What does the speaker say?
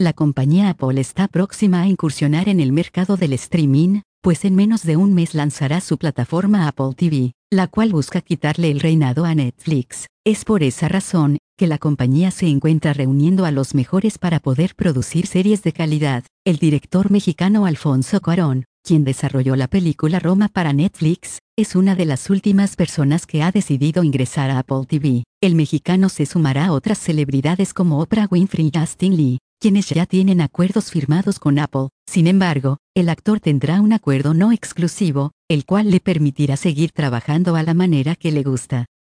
La compañía Apple está próxima a incursionar en el mercado del streaming, pues en menos de un mes lanzará su plataforma Apple TV, la cual busca quitarle el reinado a Netflix. Es por esa razón que la compañía se encuentra reuniendo a los mejores para poder producir series de calidad. El director mexicano Alfonso Cuarón, quien desarrolló la película Roma para Netflix, es una de las últimas personas que ha decidido ingresar a Apple TV. El mexicano se sumará a otras celebridades como Oprah Winfrey y Justin Lee, quienes ya tienen acuerdos firmados con Apple. Sin embargo, el actor tendrá un acuerdo no exclusivo, el cual le permitirá seguir trabajando a la manera que le gusta.